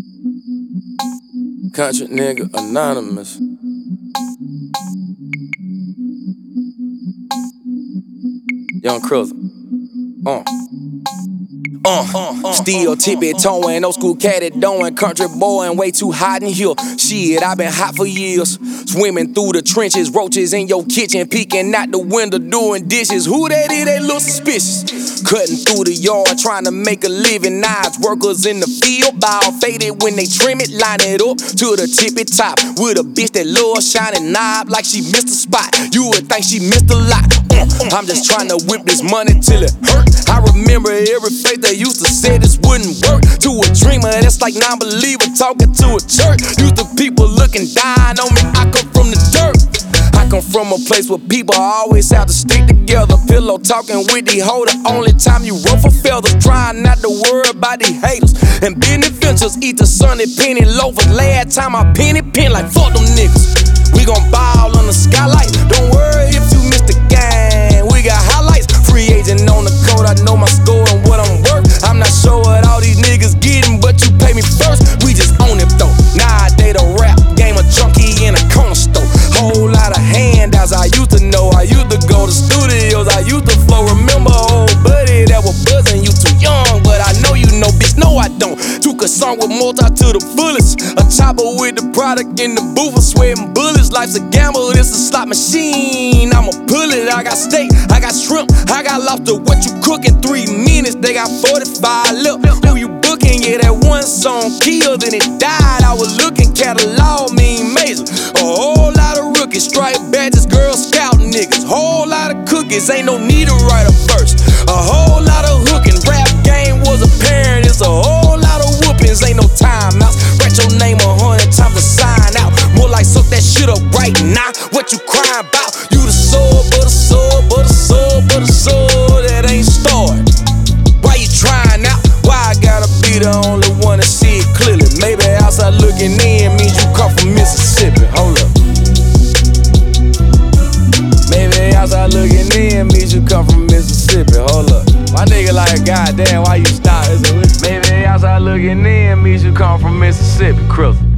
Country nigga anonymous. Young Cruiser. Still tippy-toeing, old school cat at doing, country boy and way too hot in here. Shit, I been hot for years. Swimming through the trenches, roaches in your kitchen, peeking out the window, doing dishes. Who that is, they look suspicious. Cutting through the yard, trying to make a living. Knives, workers in the field, ball faded when they trim it, line it up to the tippy top. With a bitch that love shining knob like she missed a spot. You would think she missed a lot. I'm just trying to whip this money till it hurt. I remember every face they used to say this wouldn't work. To a dreamer, that's like non-believer talking to a church. Used to people looking down on me, I come from the dirt. I come from a place where people always have to stick together. Pillow talking with the hoe, the only time you ruffle feathers. Trying not to worry about these haters. And business ventures, eat the Sunday penny loafers. Last time I penny like fuck them niggas. We gon' ball on the skylight. Don't worry if you missed the game. We got highlights. Free agent on the code, I know my score and what I'm worth. I'm not sure what all these niggas getting, but you pay me first. We just own it though. Nowadays the rap game a junkie in a corner store. Whole lot of handouts I used to know. I used to go to studios, I used to flow. Remember old buddy that was buzzing, you too young, but I know you know, bitch, no I don't. Took a song with multi to the fullest. A chopper with the product in the booth, sweating bullets. Life's a gamble, this a slot machine. I'ma pull it, I got steak, I got shrimp, I got lobster. What you cooking? 3 minutes, they got 45 left. Who you booking? Yeah, that one song killed and it died. I was looking, catalog mean major. A whole lot of rookies, stripe badges, Girl Scout niggas. Whole lot of cookies, ain't no need to write a verse. A whole lot of hooking, rap game was apparent. It's a whole lot of whoopings, ain't no timeouts. Write your name 100 times to sign out. More like suck that shit up right now. What you crying about? You the soul, but the soul, but the soul, but the soul that ain't started. Why you trying out? Why I gotta be the only one to see it clearly? Maybe outside looking in means you come from Mississippi. Hold up. Maybe outside looking in means you come from Mississippi. Hold up. My nigga like, goddamn, why you stop? Maybe outside looking in means you come from Mississippi. Cruiser.